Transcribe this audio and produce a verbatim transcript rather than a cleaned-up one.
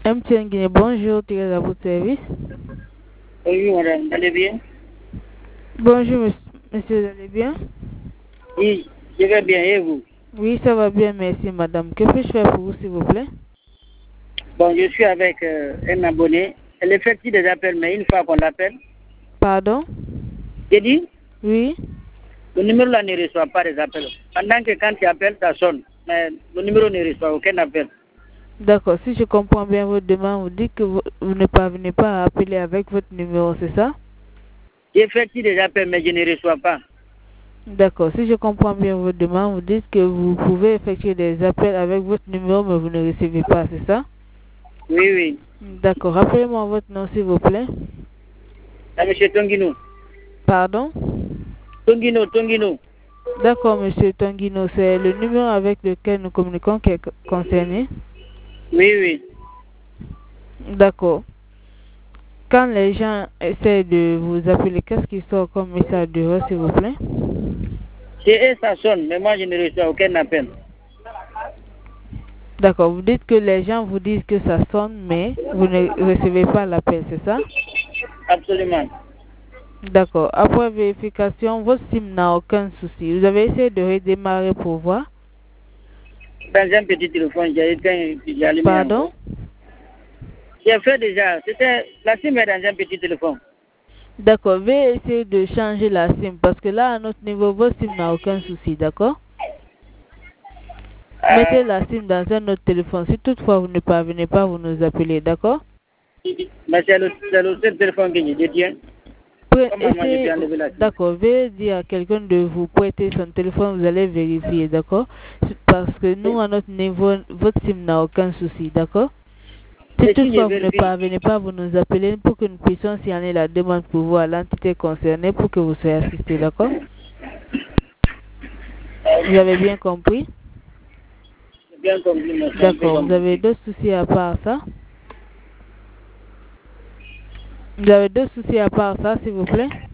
M T N Guinée, bonjour, tu es à votre service. Oui, madame, vous allez bien? Bonjour, monsieur, monsieur, vous allez bien? Oui, je vais bien, et vous? Oui, ça va bien, merci, madame. Que puis-je faire pour vous, s'il vous plaît? Bon, je suis avec euh, un abonné. Elle effectue des appels, mais une fois qu'on l'appelle. Pardon? J'ai dit, Oui? le numéro là ne reçoit pas des appels. Pendant que quand tu appelles, ça sonne. Mais le numéro ne reçoit aucun appel. D'accord, si je comprends bien votre demande, vous dites que vous, vous ne parvenez pas à appeler avec votre numéro, c'est ça? J'effectue des appels, mais je ne reçois pas. D'accord, si je comprends bien votre demande, vous dites que vous pouvez effectuer des appels avec votre numéro, mais vous ne recevez pas, c'est ça? Oui, oui. D'accord, rappelez-moi votre nom, s'il vous plaît. C'est monsieur Tonguino. Pardon? Tonguino, Tonguino. D'accord, monsieur Tonguino, c'est le numéro avec lequel nous communiquons qui est concerné? Oui, oui. D'accord. Quand les gens essaient de vous appeler, qu'est-ce qui sort comme message dehors, s'il vous plaît? Chez eux, ça sonne, mais moi, je ne reçois aucun appel. D'accord, vous dites que les gens vous disent que ça sonne, mais vous ne recevez pas l'appel, c'est ça? Absolument. D'accord. Après vérification, votre SIM n'a aucun souci. Vous avez essayé de redémarrer pour voir? Dans un petit téléphone, j'ai éteint, j'ai allumé Pardon? encore. J'ai fait déjà. C'était la SIM est dans un petit téléphone. D'accord, veuillez essayer de changer la SIM parce que là, à notre niveau, votre SIM n'a aucun souci, d'accord? Euh, Mettez la SIM dans un autre téléphone. Si toutefois vous ne parvenez pas, vous nous appelez, d'accord? mais c'est le, c'est le seul téléphone que je détiens. Comment moi je peux enlever la SIM? D'accord, veuillez dire à quelqu'un de vous prêter son téléphone, vous allez vérifier, d'accord? Parce que nous, à notre niveau, votre SIM n'a aucun souci, d'accord? Si Et si je toutefois vous ne vérifie, parvenez pas, vous nous appelez pour que nous puissions signaler la demande pour vous à l'entité concernée pour que vous soyez assisté, d'accord? Vous avez bien compris? j'ai bien compris, mais c'est un peu D'accord, vous avez compliqué. d'autres soucis à part ça? Vous avez d'autres soucis à part ça, s'il vous plaît?